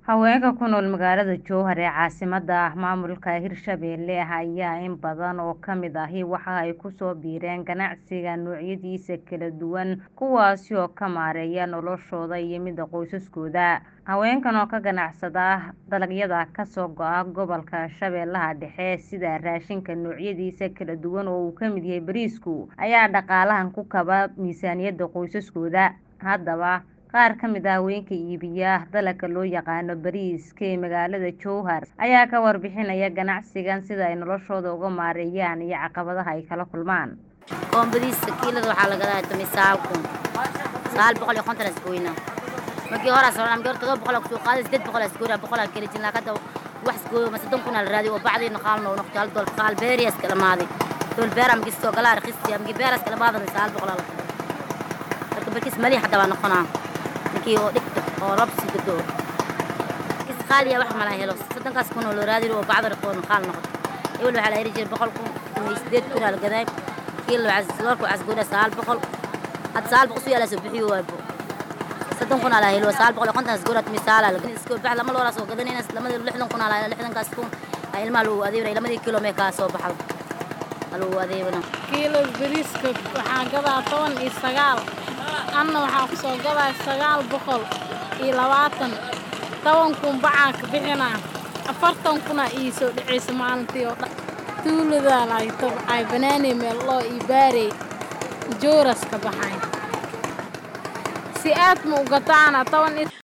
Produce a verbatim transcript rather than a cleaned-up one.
Haweenka ku nool magaalada Jowhar ee caasimadda ah maamulka Hirshabelle ayaa in badan oo ka mid ahi waxa ay ku soo biireen ganacsiga noocyadiisa kala duwan kuwaasi oo ka maareeya noloshooda iyo midda qoysaskooda. Haweenkan oo ka ganacsada dalagyada ka soo go'a gobolka Shabeellaha Dhexe sida raashinka noocyadiisa kala duwan oo uu ka mid yahay bariisku ayaa dhaqaalahan ku kaba miisaaniyadda qoysaskooda. Haddaba qaar ka mid ah haweenka iibiya dalagga loo yaqaano bariiska ee magaalada Jowhar ayaa ka warbixinaya ganacsigan sida ay noloshooda uga maareeyaan iyo caqabadaha ay kala kulmaan. Koon bariiska kiilada waxaa laga gadaa tumisaal kun sagaal boqol iyo konton isgoyna markii hore soo ramgeer todoba boqol ku soo qaaday siddeed boqol isgoyna boqol kale jin laga wax isgooyo ma soddon kun la raadiyo bacdina qaalno noqdo hal dool qaal beeriis kala maaday dool beeram gisto galaar qisti am beeras kala maadan sagaal boqol la marka barkis mali hada waa noqonaa ninkii oo dhigto oo rabsi gado kis qaaliya wax ma la helo soddon kaas kun la raadiyo bacda qoon qaal noqdo ewl waxa la yiri jir boqol kun iyo siddeed kun la gaday kiilo casdoor ku casgooda sagaal boqol had sagaal boqol soo yaalaa bixiyo waabo soddon kun la helo sagaal boqol iyo konton isgoorad misaal la isku bax lama loo soo gadanayna lamada lixdan kun la lixdan kaas kun ay ilmaha loo adeeyo lamada kiilo mee ka soo baxal loo adeeyna kiilo bariiska waxaan gadaa toban iyo sagaal anna waxaan ku soo gadaa sagaal boqol iyo labaatan toban kun bacaan ka bixinaa afartan kun ii soo dhicaysa maalintii oo tuulada ay tab ay banaanay meel loo iibaaray jooras ka baxay si aad ma u gataana toban